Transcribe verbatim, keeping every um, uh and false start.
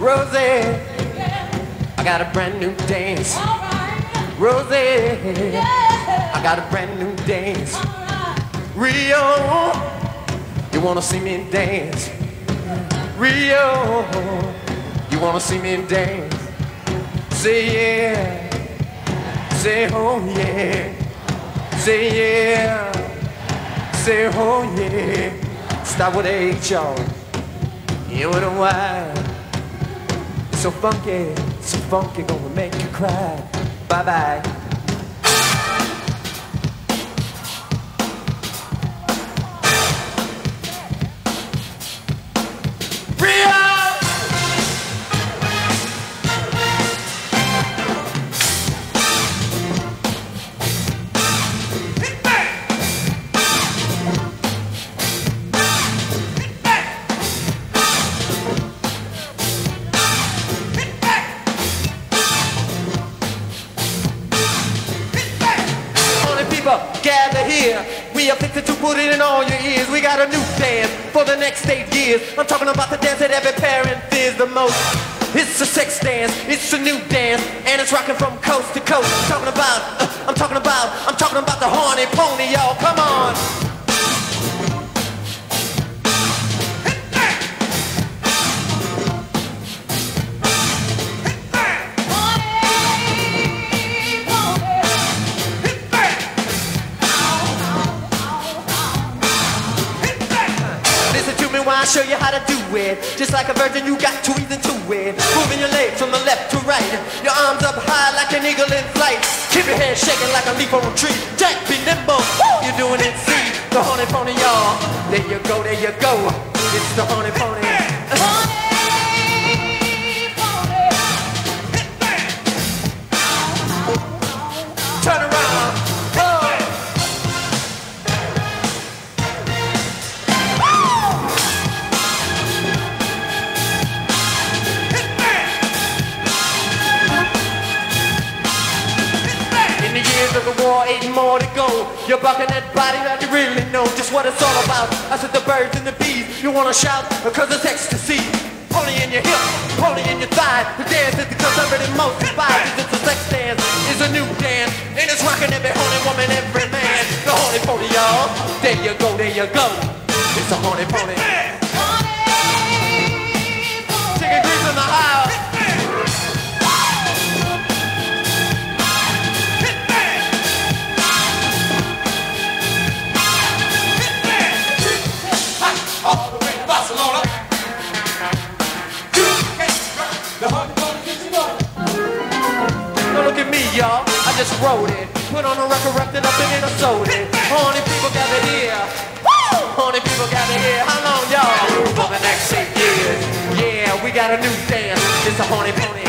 Rosie, I got a brand new dance. Rosie, I got a brand new dance. Rio, you wanna see me dance? Rio, you wanna see me dance? Say yeah, say oh yeah, say yeah, say oh yeah. Start with H, y'all. You know why? It's so funky, so funky, gonna make you cry. Bye bye. Gather here, we are fixing to put it in all your ears. We got a new dance for the next eight years. I'm talking about the dance that every parent fears the most. It's a sex dance, it's a new dance, and it's rocking from coast to coast. I'm talking about, uh, I'm talking about, I'm talking about the horny pony, y'all. Come on. I'll show you how to do it. Just like a virgin, you got two reasons to it. Moving your legs from the left to right. Your arms up high like an eagle in flight. Keep your head shaking like a leaf on a tree. Jack, be nimble. Woo! You're doing it, see? The honey pony, y'all. There you go, there you go. It's the honey pony. Honey pony. Turn around. Of the war, eight more to go. You're bucking that body like you really know just what it's all about. I said the birds and the bees. You wanna shout because it's ecstasy. Pony in your hip, pony in your thigh. The dance is the conservative most inspired. It's a sex dance, it's a new dance, and it's rocking every horny woman, every man. The horny pony, y'all. There you go, there you go. It's a horny pony. Chicken grease in the house. Look at me, y'all, I just wrote it. Put on a record, wrapped it up in it, I sold it. Horny people gather here. Woo! Horny people gather here. How long, y'all? For the next eight years. Yeah, we got a new dance. It's a horny pony.